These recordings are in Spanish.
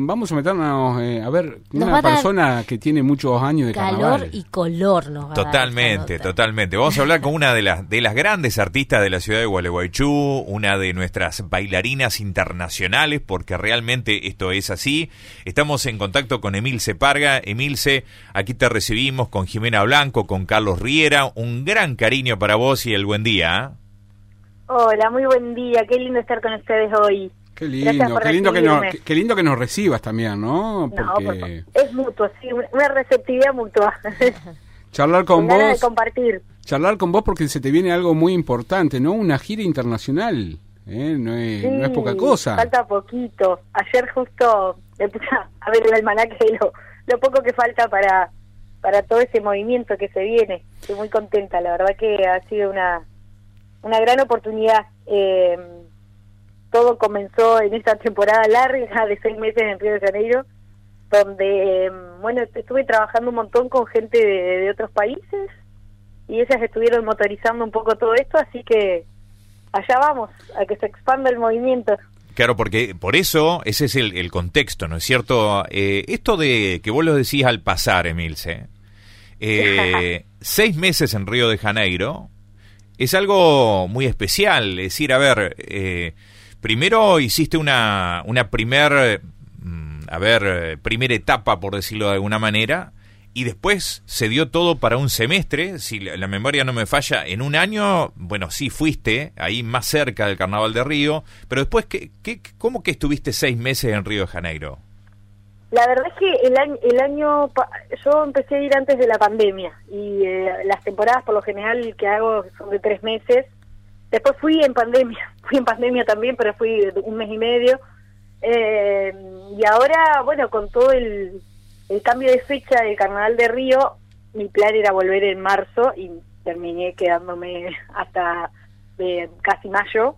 vamos a meternos, a ver, Nos una persona que tiene muchos años de carnaval. Calor y color nos va Totalmente, a dar totalmente. Vamos a hablar con una de las grandes artistas de la ciudad de Gualeguaychú, una de nuestras bailarinas internacionales, porque realmente esto es así. Estamos en contacto con Emilce Parga. Emilce, aquí te recibimos con Jimena Blanco, con Carlos Riera. Un gran cariño para vos y el buen día. Hola, muy buen día. Qué lindo estar con ustedes hoy. Qué lindo que nos recibas también, ¿no? Porque es mutuo, sí, una receptividad mutua. Charlar con vos, de compartir. Charlar con vos porque se te viene algo muy importante, ¿no? Una gira internacional, no es poca cosa. Falta poquito. Ayer justo me puse a ver el almanaque de lo poco que falta para todo ese movimiento que se viene. Estoy muy contenta, la verdad que ha sido una gran oportunidad. Todo comenzó en esta temporada larga de 6 meses en Río de Janeiro, donde, estuve trabajando un montón con gente de otros países y ellas estuvieron motorizando un poco todo esto, así que allá vamos, a que se expanda el movimiento. Claro, porque por eso ese es el contexto, ¿no es cierto? Esto de que vos lo decís al pasar, Emilce, 6 meses en Río de Janeiro es algo muy especial. Es decir, a ver, primero hiciste una primera etapa, por decirlo de alguna manera, y después se dio todo para un semestre, si la memoria no me falla, en un año, bueno, sí fuiste ahí más cerca del Carnaval de Río, pero después, ¿cómo que estuviste 6 meses en Río de Janeiro? La verdad es que el año yo empecé a ir antes de la pandemia y las temporadas por lo general que hago son de 3 meses. Después fui en pandemia también, pero fui 1 mes y medio. Y ahora, con todo el cambio de fecha del Carnaval de Río, mi plan era volver en marzo y terminé quedándome hasta casi mayo,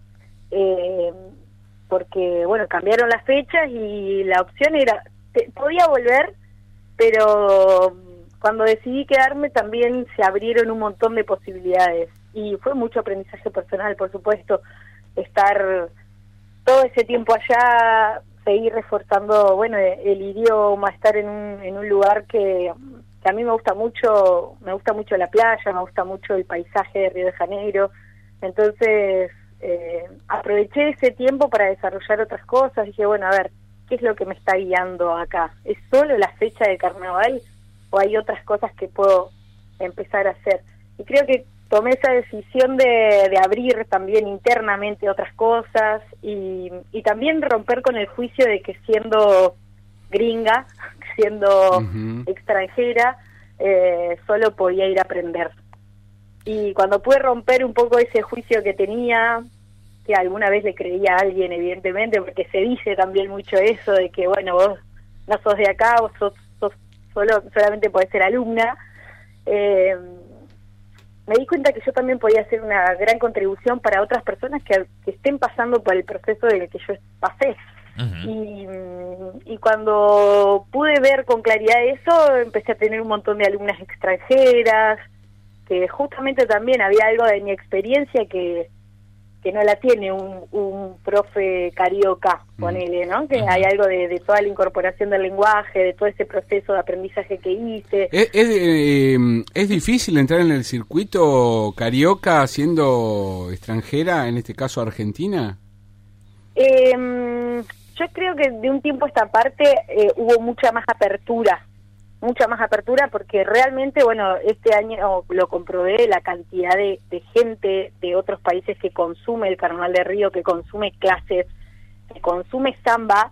porque, cambiaron las fechas y la opción era, podía volver, pero cuando decidí quedarme también se abrieron un montón de posibilidades y fue mucho aprendizaje personal, por supuesto, estar todo ese tiempo allá, seguir reforzando el idioma, estar en un lugar que a mí me gusta mucho la playa, me gusta mucho el paisaje de Río de Janeiro, entonces aproveché ese tiempo para desarrollar otras cosas. Dije, a ver, ¿qué es lo que me está guiando acá? ¿Es solo la fecha de carnaval o hay otras cosas que puedo empezar a hacer? Y creo que tomé esa decisión de abrir también internamente otras cosas y también romper con el juicio de que siendo gringa, siendo extranjera, solo podía ir a aprender. Y cuando pude romper un poco ese juicio que tenía, que alguna vez le creía a alguien, evidentemente, porque se dice también mucho eso, de que, vos no sos de acá, vos solamente podés ser alumna, me di cuenta que yo también podía hacer una gran contribución para otras personas que estén pasando por el proceso del que yo pasé. Y cuando pude ver con claridad eso, empecé a tener un montón de alumnas extranjeras, que justamente también había algo de mi experiencia que no la tiene un profe carioca, ponele, ¿no? Que hay algo de toda la incorporación del lenguaje, de todo ese proceso de aprendizaje que hice. ¿Es difícil entrar en el circuito carioca siendo extranjera, en este caso argentina? Yo creo que de un tiempo a esta parte hubo mucha más apertura porque realmente, este año lo comprobé, la cantidad de gente de otros países que consume el Carnaval de Río, que consume clases, que consume samba,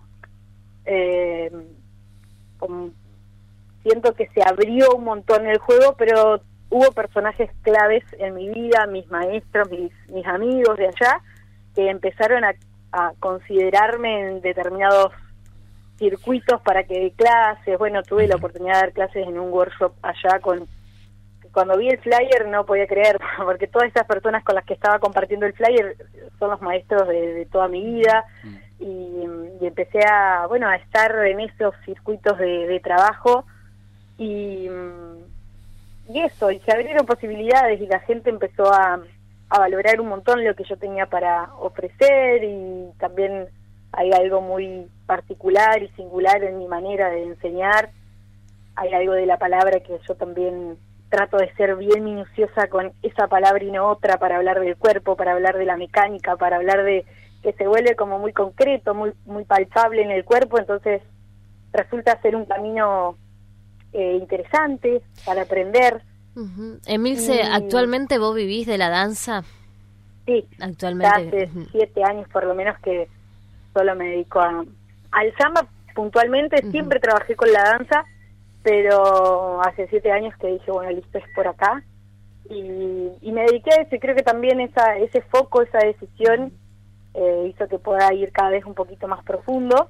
siento que se abrió un montón el juego, pero hubo personajes claves en mi vida, mis maestros, mis amigos de allá, que empezaron a considerarme en determinados circuitos para que dé clases. Tuve la oportunidad de dar clases en un workshop allá cuando vi el flyer no podía creer, porque todas esas personas con las que estaba compartiendo el flyer son los maestros de toda mi vida, y empecé a estar en esos circuitos de trabajo y eso, y se abrieron posibilidades y la gente empezó a valorar un montón lo que yo tenía para ofrecer, y también hay algo muy particular y singular en mi manera de enseñar. Hay algo de la palabra que yo también trato de ser bien minuciosa con esa palabra y no otra, para hablar del cuerpo, para hablar de la mecánica, para hablar de que se vuelve como muy concreto, muy palpable en el cuerpo. Entonces resulta ser un camino interesante para aprender. Emilce, ¿actualmente vos vivís de la danza? Sí, actualmente. Hace 7 años por lo menos que solo me dedico al samba puntualmente. Siempre trabajé con la danza, pero hace 7 años que dije, bueno, listo, es por acá. Y me dediqué a eso, y creo que también ese foco, esa decisión hizo que pueda ir cada vez un poquito más profundo.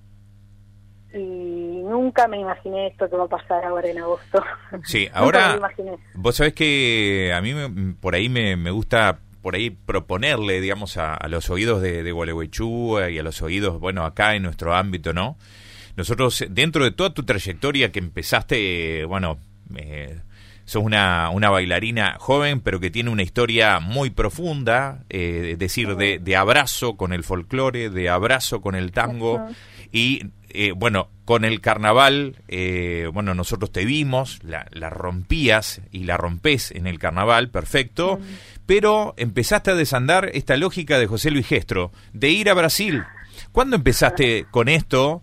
Y nunca me imaginé esto que va a pasar ahora en agosto. Sí, ahora vos sabés que a mí por ahí me gusta proponerle, digamos, a los oídos de Gualeguaychú y a los oídos, bueno, acá en nuestro ámbito, ¿no? Nosotros, dentro de toda tu trayectoria que empezaste, bueno, sos una bailarina joven, pero que tiene una historia muy profunda, es decir, de abrazo con el folclore, de abrazo con el tango, y bueno, con el carnaval, bueno, nosotros te vimos, la rompías y la rompés en el carnaval, perfecto, pero empezaste a desandar esta lógica de José Luis Gestro, de ir a Brasil. ¿Cuándo empezaste con esto?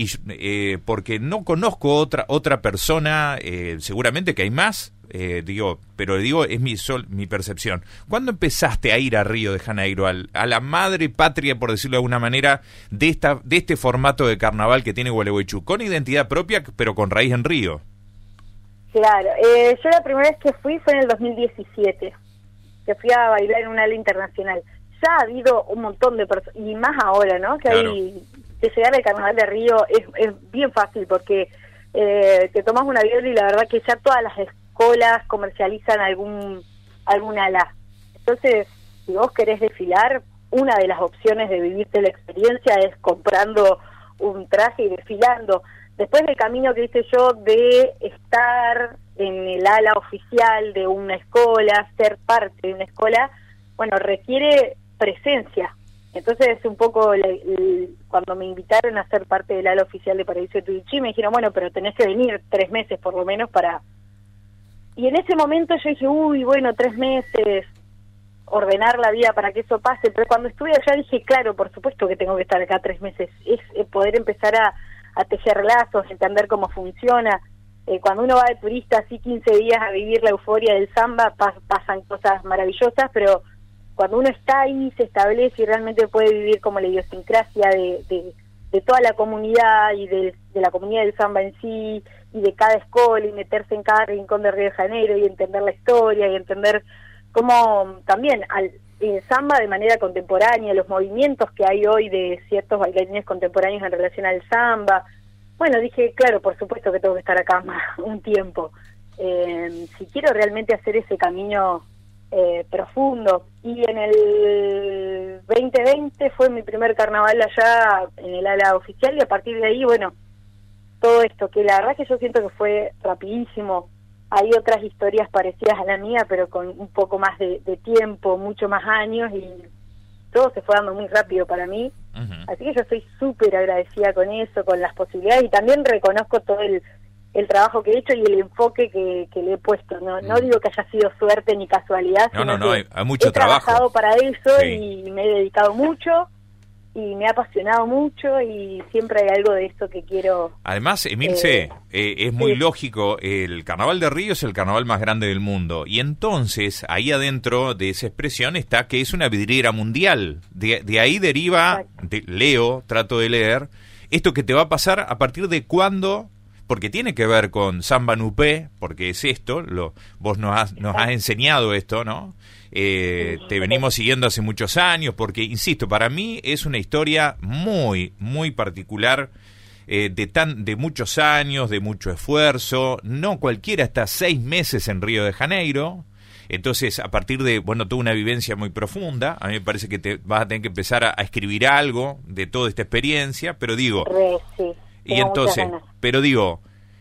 Y porque no conozco otra persona, seguramente que hay más, pero es mi percepción. ¿Cuándo empezaste a ir a Río de Janeiro, a la madre patria, por decirlo de alguna manera, de este formato de carnaval que tiene Gualeguaychú, con identidad propia, pero con raíz en Río? Claro, yo la primera vez que fui fue en el 2017, que fui a bailar en una ala internacional. Ya ha habido un montón de personas, y más ahora, ¿no? Que claro. Que llegar al Carnaval de Río es bien fácil, porque te tomas un avión y la verdad que ya todas las escuelas comercializan algún ala. Entonces, si vos querés desfilar, una de las opciones de vivirte la experiencia es comprando un traje y desfilando. Después del camino que hice yo de estar en el ala oficial de una escuela, ser parte de una escuela, bueno, requiere presencia. Entonces, un poco cuando me invitaron a ser parte del ala oficial de Paraíso de Tuyuchí, me dijeron, bueno, pero tenés que venir 3 meses por lo menos para... Y en ese momento yo dije, bueno, 3 meses, ordenar la vida para que eso pase. Pero cuando estuve allá dije, claro, por supuesto que tengo que estar acá 3 meses. Es poder empezar a tejer lazos, entender cómo funciona. Cuando uno va de turista así 15 días a vivir la euforia del samba, pasan cosas maravillosas, pero cuando uno está ahí, se establece y realmente puede vivir como la idiosincrasia de toda la comunidad y de la comunidad del samba en sí, y de cada escuela, y meterse en cada rincón de Río de Janeiro, y entender la historia, y entender cómo también el samba de manera contemporánea, los movimientos que hay hoy de ciertos bailarines contemporáneos en relación al samba. Bueno, dije, claro, por supuesto que tengo que estar acá un tiempo. Si quiero realmente hacer ese camino profundo. Y en el 2020 fue mi primer carnaval allá en el ala oficial, y a partir de ahí, bueno, todo esto, que la verdad que yo siento que fue rapidísimo. Hay otras historias parecidas a la mía, pero con un poco más de tiempo, mucho más años, y todo se fue dando muy rápido para mí. Así que yo estoy súper agradecida con eso, con las posibilidades, y también reconozco todo el trabajo que he hecho y el enfoque que le he puesto. No digo que haya sido suerte ni casualidad, sino que hay mucho trabajo. He trabajado para eso, sí. Y me he dedicado mucho, y me ha apasionado mucho, y siempre hay algo de esto que quiero... Además, Emilce, es muy lógico, el Carnaval de Río es el carnaval más grande del mundo, y entonces ahí adentro de esa expresión está que es una vidriera mundial. De ahí deriva, trato de leer, esto que te va a pasar a partir de cuándo, porque tiene que ver con Samba Nupé, porque es esto, vos nos has enseñado esto, ¿no? Te venimos siguiendo hace muchos años, porque, insisto, para mí es una historia muy, muy particular, de muchos años, de mucho esfuerzo. No cualquiera está 6 meses en Río de Janeiro, entonces a partir de, toda una vivencia muy profunda. A mí me parece que te vas a tener que empezar a escribir algo de toda esta experiencia, pero digo... Sí, y entonces, pero digo,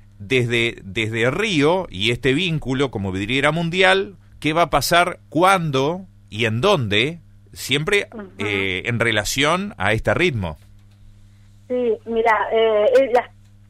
desde Río y este vínculo como vidriera mundial, ¿qué va a pasar, cuándo y en dónde? Siempre en relación a este ritmo. Sí, mira, las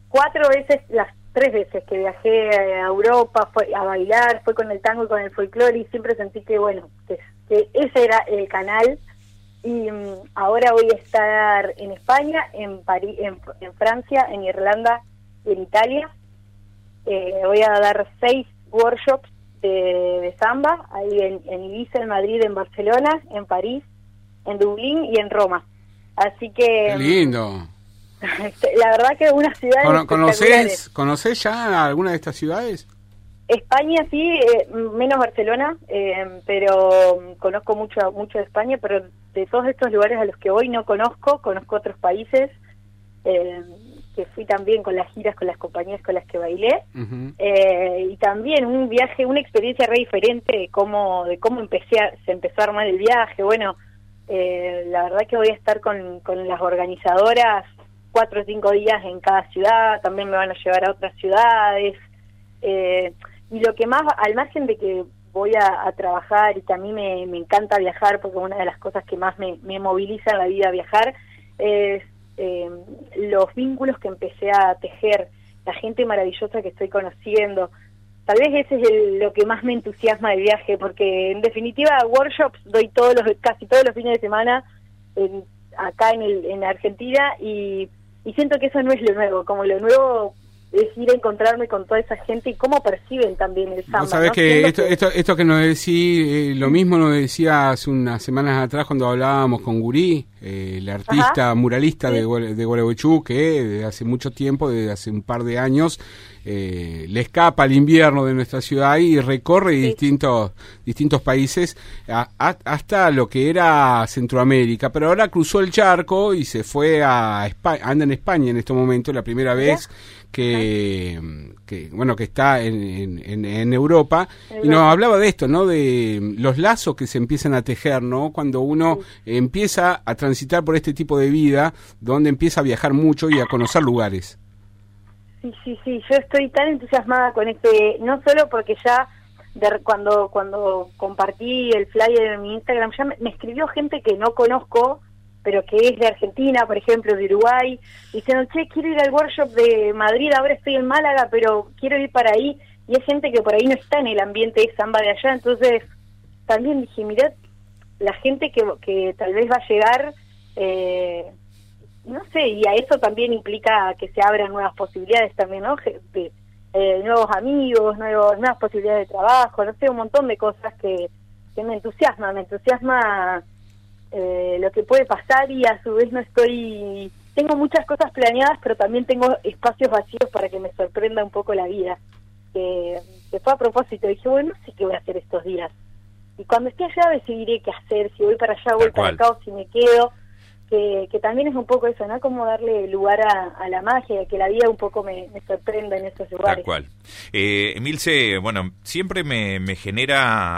3 veces que viajé a Europa fue a bailar, fue con el tango y con el folclore, y siempre sentí que, bueno, que ese era el canal. Y ahora voy a estar en España, en París, en Francia, en Irlanda y en Italia. Voy a dar 6 workshops de samba, ahí en Ibiza, en Madrid, en Barcelona, en París, en Dublín y en Roma. Así que... ¡Qué lindo! La verdad que unas ciudades ¿Conoces ya alguna de estas ciudades? España sí, menos Barcelona, pero conozco mucho de España, pero de todos estos lugares a los que voy no conozco otros países, que fui también con las giras, con las compañías con las que bailé, y también un viaje, una experiencia re diferente de cómo se empezó a armar el viaje. Bueno, la verdad que voy a estar con las organizadoras 4 o 5 días en cada ciudad, también me van a llevar a otras ciudades, y lo que más, al margen de que voy a trabajar y que a mí me encanta viajar, porque una de las cosas que más me moviliza en la vida viajar es los vínculos que empecé a tejer, la gente maravillosa que estoy conociendo. Tal vez ese es lo que más me entusiasma del viaje, porque en definitiva workshops doy casi todos los fines de semana acá en Argentina, y siento que eso no es lo nuevo, como lo nuevo es ir a encontrarme con toda esa gente y cómo perciben también el samba. Vos sabés, ¿no? Que esto que nos decís, lo mismo nos decía hace unas semanas atrás cuando hablábamos con Gurí, el artista muralista de Gualeguaychú, que desde hace mucho tiempo, desde hace un par de años, le escapa al invierno de nuestra ciudad y recorre distintos países hasta lo que era Centroamérica, pero ahora cruzó el charco y se fue a España, anda en España en este momento, la primera vez que está en Europa, y nos hablaba de esto, ¿no? De los lazos que se empiezan a tejer, ¿no? Cuando uno empieza a transitar por este tipo de vida, donde empieza a viajar mucho y a conocer lugares. Sí, yo estoy tan entusiasmada con no solo porque ya cuando compartí el flyer en mi Instagram, ya me escribió gente que no conozco, pero que es de Argentina, por ejemplo, de Uruguay, diciendo, che, quiero ir al workshop de Madrid, ahora estoy en Málaga, pero quiero ir para ahí, y hay gente que por ahí no está en el ambiente de samba de allá. Entonces también dije, mirá, la gente que tal vez va a llegar, no sé, y a eso también implica que se abran nuevas posibilidades también, ¿no? Nuevos amigos, nuevas posibilidades de trabajo, no sé, un montón de cosas que me entusiasma lo que puede pasar, y a su vez tengo muchas cosas planeadas, pero también tengo espacios vacíos para que me sorprenda un poco la vida, que fue a propósito. Dije, bueno, no sé qué voy a hacer estos días, y cuando esté allá decidiré qué hacer, si voy para allá, voy para acá, o si me quedo, que también es un poco eso, ¿no? Como darle lugar a la magia, que la vida un poco me sorprenda en esos lugares. Tal cual. Emilce, bueno, siempre me genera,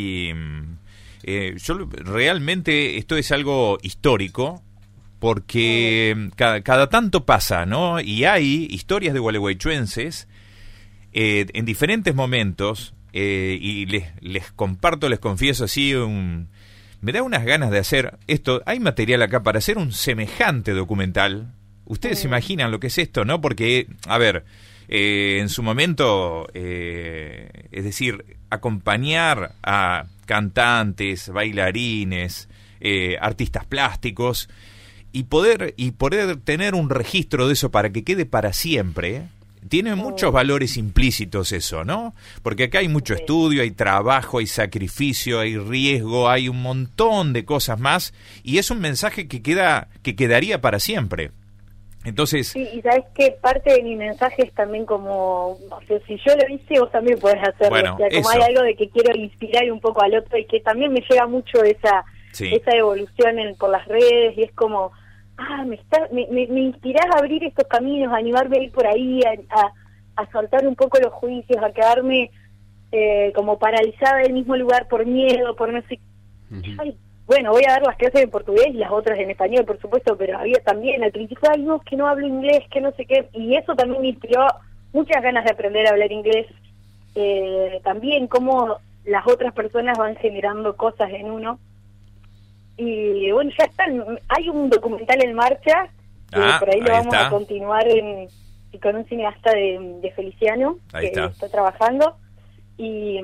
yo realmente esto es algo histórico, porque cada tanto pasa, ¿no? Y hay historias de gualeguaychuenses en diferentes momentos, y les comparto, les confieso así, me da unas ganas de hacer esto. Hay material acá para hacer un semejante documental. Ustedes se imaginan lo que es esto, ¿no? Porque, a ver, en su momento, es decir, acompañar a cantantes, bailarines, artistas plásticos, y poder tener un registro de eso para que quede para siempre, tiene muchos valores implícitos eso, ¿no? Porque acá hay mucho estudio, hay trabajo, hay sacrificio, hay riesgo, hay un montón de cosas más, y es un mensaje que quedaría para siempre. Entonces, sí, y sabes que parte de mi mensaje es también como, o sea, si yo lo hice, vos también podés hacerlo. Bueno, o sea, como eso. hay algo de que quiero inspirar un poco al otro, y que también me llega mucho esa evolución por las redes, y es como, me inspirás a abrir estos caminos, a animarme a ir por ahí, a soltar un poco los juicios, a quedarme como paralizada en el mismo lugar por miedo, por no sé. Ay, bueno, voy a dar las clases en portugués y las otras en español, por supuesto, pero había también al principio, no, que no hablo inglés, que no sé qué, y eso también me inspiró muchas ganas de aprender a hablar inglés. También cómo las otras personas van generando cosas en uno. Y bueno, ya están, hay un documental en marcha, por ahí lo vamos está. a continuar con un cineasta de Feliciano, Ahí que está. trabajando. Y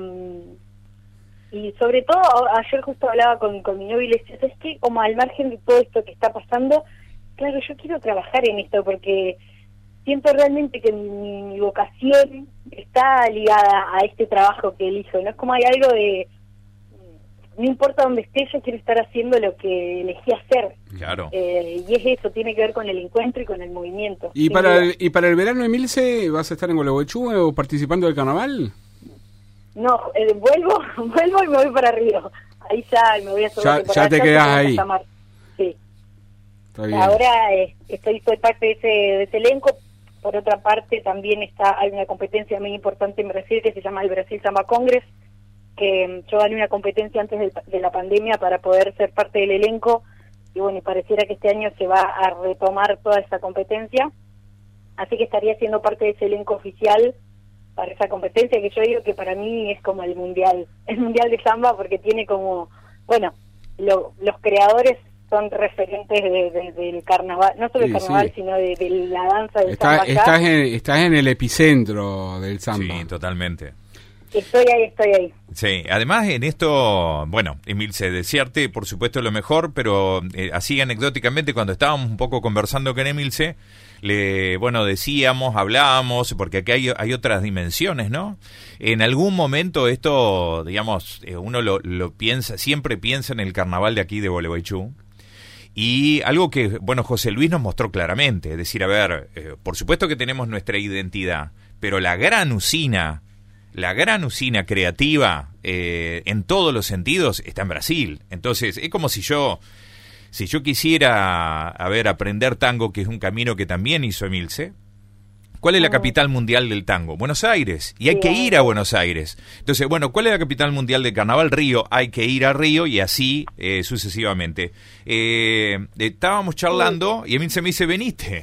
sobre todo, ayer justo hablaba con mi novio y le decía, es que como al margen de todo esto que está pasando, claro, yo quiero trabajar en esto porque siento realmente que mi vocación está ligada a este trabajo que elijo, ¿no? Es como hay algo de, no importa dónde esté, yo quiero estar haciendo lo que elegí hacer. Claro. Y es eso, tiene que ver con el encuentro y con el movimiento. ¿Y para el verano, Emilce, vas a estar en Gualeguaychú o participando del carnaval? No, vuelvo y me voy para Río. Ahí ya me voy a subir. Ya te quedás ahí. Sí. Está bien. Ahora soy parte de ese elenco. Por otra parte, también hay una competencia muy importante en Brasil que se llama el Brasil Samba Congress, que yo gané una competencia antes de la pandemia para poder ser parte del elenco, y bueno, pareciera que este año se va a retomar toda esa competencia, así que estaría siendo parte de ese elenco oficial para esa competencia, que yo digo que para mí es como el mundial de samba, porque tiene como, bueno, los creadores son referentes del carnaval, no solo del carnaval, sí, sino de la danza del samba. Estás en el epicentro del samba. Sí, totalmente. Estoy ahí. Sí, además en esto, bueno, Emilce, desearte por supuesto lo mejor, pero así anecdóticamente cuando estábamos un poco conversando con Emilce, hablábamos, porque aquí hay otras dimensiones, ¿no? En algún momento esto, digamos, uno lo piensa, siempre piensa en el carnaval de aquí de Gualeguaychú. Y algo que, bueno, José Luis nos mostró claramente, es decir, a ver, por supuesto que tenemos nuestra identidad, pero la gran usina creativa en todos los sentidos está en Brasil. Entonces, es como si yo quisiera, aprender tango, que es un camino que también hizo Emilce. ¿Cuál es la capital mundial del tango? Buenos Aires. Y hay que ir a Buenos Aires. Entonces, bueno, ¿cuál es la capital mundial del carnaval? Río. Hay que ir a Río y así sucesivamente. Estábamos charlando y Emilce me dice, veniste.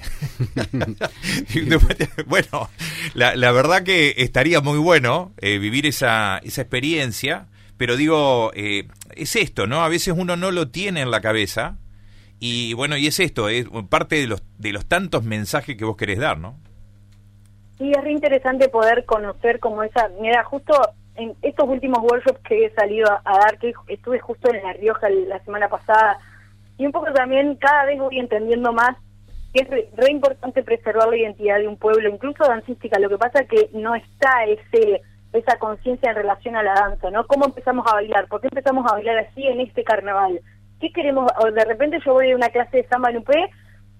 Bueno, la verdad que estaría muy bueno vivir esa experiencia, pero digo, es esto, ¿no? A veces uno no lo tiene en la cabeza y bueno, y es esto, es parte de los tantos mensajes que vos querés dar, ¿no? Sí, es re interesante poder conocer como esa... Mira, justo en estos últimos workshops que he salido a dar, que estuve justo en La Rioja la semana pasada, y un poco también cada vez voy entendiendo más que es re importante preservar la identidad de un pueblo, incluso dancística. Lo que pasa es que no está esa conciencia en relación a la danza, ¿no? ¿Cómo empezamos a bailar? ¿Por qué empezamos a bailar así en este carnaval? ¿Qué queremos? O de repente yo voy a una clase de samba nupé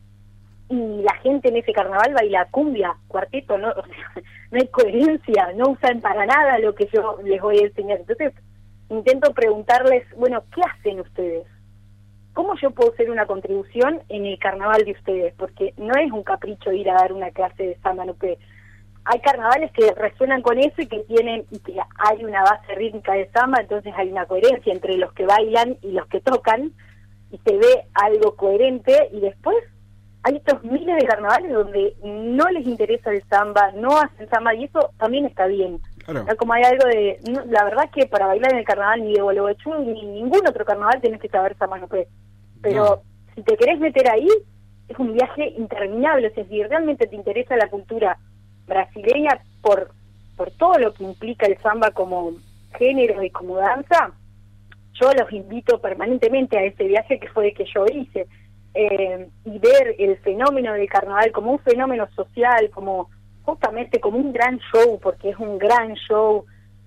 y la gente en ese carnaval baila cumbia, cuarteto, ¿no? O sea, no hay coherencia, no usan para nada lo que yo les voy a enseñar. Entonces intento preguntarles, bueno, ¿qué hacen ustedes? ¿Cómo yo puedo hacer una contribución en el carnaval de ustedes? Porque no es un capricho ir a dar una clase de samba nupé. Hay carnavales que resuenan con eso y que hay una base rítmica de samba, entonces hay una coherencia entre los que bailan y los que tocan, y se ve algo coherente, y después hay estos miles de carnavales donde no les interesa el samba, no hacen samba, y eso también está bien. Claro. Como hay algo de... No, la verdad es que para bailar en el carnaval ni de Gualeguaychú ni ningún otro carnaval tenés que saber samba nupé. Pero si te querés meter ahí, es un viaje interminable. O sea, si realmente te interesa la cultura brasileña por todo lo que implica el samba como género y como danza, yo los invito permanentemente a ese viaje que fue el que yo hice. Y ver el fenómeno del carnaval como un fenómeno social, como justamente como un gran show, porque es un gran show,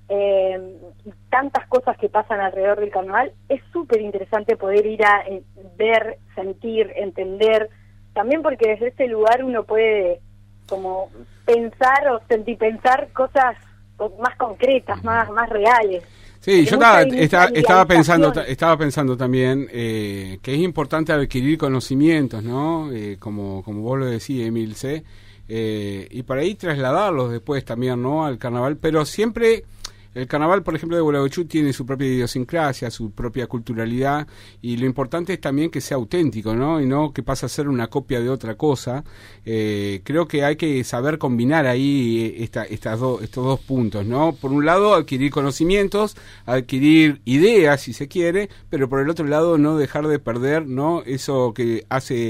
y tantas cosas que pasan alrededor del carnaval, es súper interesante poder ir a ver, sentir, entender, también porque desde ese lugar uno puede como pensar o pensar cosas más concretas, más reales. Sí, yo estaba pensando también que es importante adquirir conocimientos, ¿no? Como vos lo decís, Emilce, y para ahí trasladarlos después también, ¿no? Al carnaval, pero siempre el carnaval, por ejemplo, de Gualeguaychú tiene su propia idiosincrasia, su propia culturalidad, y lo importante es también que sea auténtico, ¿no? Y no que pase a ser una copia de otra cosa. Creo que hay que saber combinar ahí estos dos puntos, ¿no? Por un lado, adquirir conocimientos, adquirir ideas, si se quiere, pero por el otro lado, no dejar de perder, ¿no? Eso que hace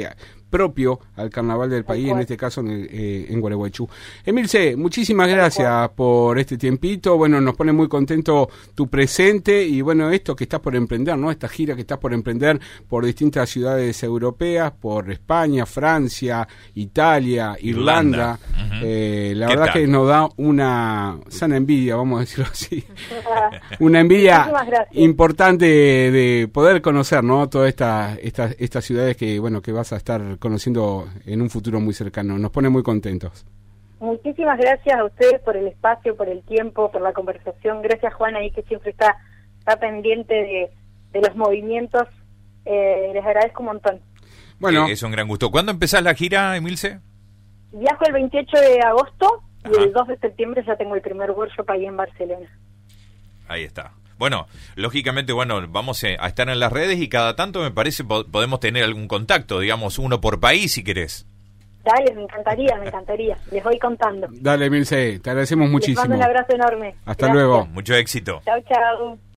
propio al carnaval del país, en este caso en Gualeguaychú. Emilce, muchísimas gracias por este tiempito. Bueno, nos pone muy contento tu presente y bueno, esto que estás por emprender, ¿no? Esta gira que estás por emprender por distintas ciudades europeas, por España, Francia, Italia, Irlanda. La verdad que nos da una sana envidia, vamos a decirlo así. Una envidia importante de poder conocer, ¿no? Todas estas ciudades que, bueno, que vas a estar conociendo en un futuro muy cercano. Nos pone muy contentos. Muchísimas gracias a ustedes por el espacio, por el tiempo, por la conversación. Gracias, Juan, ahí que siempre está pendiente de los movimientos. Les agradezco un montón. Bueno, es un gran gusto. ¿Cuándo empezás la gira, Emilce? Viajo el 28 de agosto y el 2 de septiembre ya tengo el primer workshop ahí en Barcelona. Ahí está. Bueno, lógicamente, vamos a estar en las redes y cada tanto me parece podemos tener algún contacto, digamos, uno por país si querés. Dale, me encantaría. Les voy contando. Dale, Emilce, te agradecemos muchísimo. Les mando un abrazo enorme. Hasta luego. Mucho éxito. Chao.